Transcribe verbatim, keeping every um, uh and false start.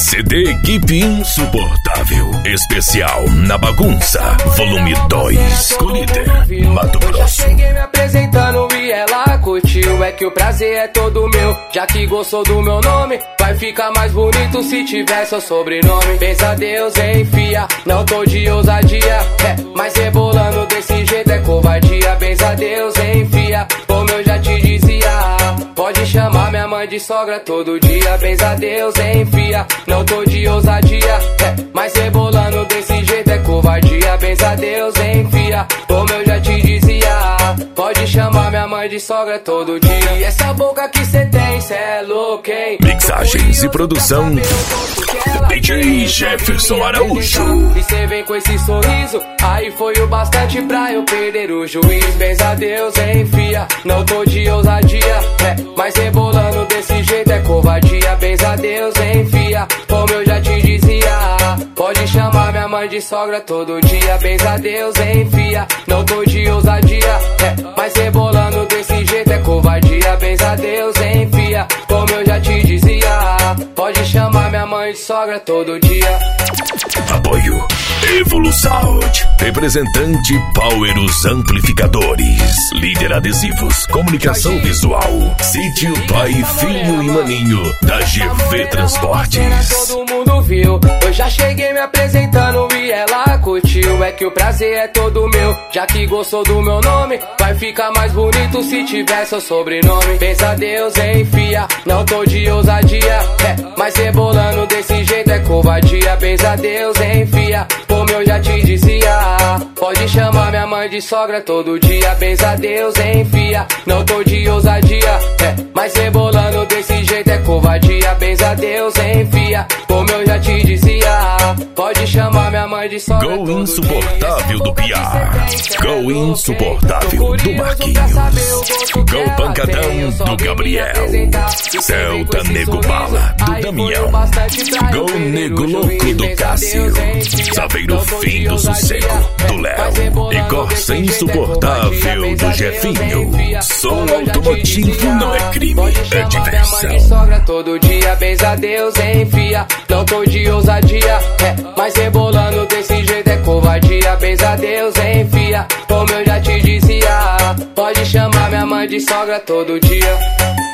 C D Equipe Insuportável. Especial na bagunça. Volume dois. Colíder, Mato Grosso. Eu já cheguei me apresentando e ela curtiu. É que o prazer é todo meu. Já que gostou do meu nome, vai ficar mais bonito se tiver seu sobrenome. Pensa Deus, enfia, não tô de ousadia. É, mas rebolando desse jeito é covardia. Pensa Deus, enfia, como eu já te dizia. Pode chamar minha mãe de sogra todo dia. Pensa Deus, enfia, não tô de ousadia. É, mas rebolando desse jeito é covardia. Pensa Deus, enfia, como eu já te dizia. Pode chamar minha mãe de sogra todo dia. E essa boca que cê tem, cê é louco, hein? Mixagens e produção D J Jefferson Araújo. E cê vem com esse sorriso, aí foi o bastante pra eu perder o juiz. Pensa Deus, enfia, não tô de ousadia. É, mas rebolando desse jeito é covardia. Pensa Deus, enfia, como eu já te dizia. Pode chamar minha mãe de sogra todo dia. Pensa Deus, enfia, não tô de ousadia. É, mas rebolando desse jeito é covardia. Pensa Deus, enfia, como eu já te dizia. Pode chamar minha mãe de sogra todo dia. Apoio Evolusound, representante Power os Amplificadores, líder adesivos, comunicação visual, sítio Pai, Filho e Maninho da G V Transportes. Todo mundo viu, eu já cheguei me apresentando e ela curtiu. É que o prazer é todo meu, já que gostou do meu nome, vai ficar mais bonito se tiver seu sobrenome. Pensa Deus, enfia, não tô de ousadia. É, mas rebolando desse jeito é covardia. Pensa Deus, enfia, como eu já te dizia. Pode chamar minha mãe de sogra todo dia. Pensa Deus, enfia, não tô de ousadia. É, mas rebolando desse jeito é covardia. Pensa Deus, enfia, como eu já te dizia. Pode chamar minha mãe de sogra Go todo Insuportável dia. do Piá, Go Insuportável do Marquinhos, Go Pancadão do Gabriel, Celta Nego Bala do Damião, Go Nego Louco do Cássio, Saveiro Fim do Sossego do Léo e Corsa Insuportável do Jefinho. Som automotivo não é crime, é diversão. Sogra todo dia, pensa Deus, enfia, não tô de ousadia. É, mas rebolando desse jeito é covardia. Pensa Deus, enfia, como eu já te dizia. Pode chamar minha mãe de sogra todo dia.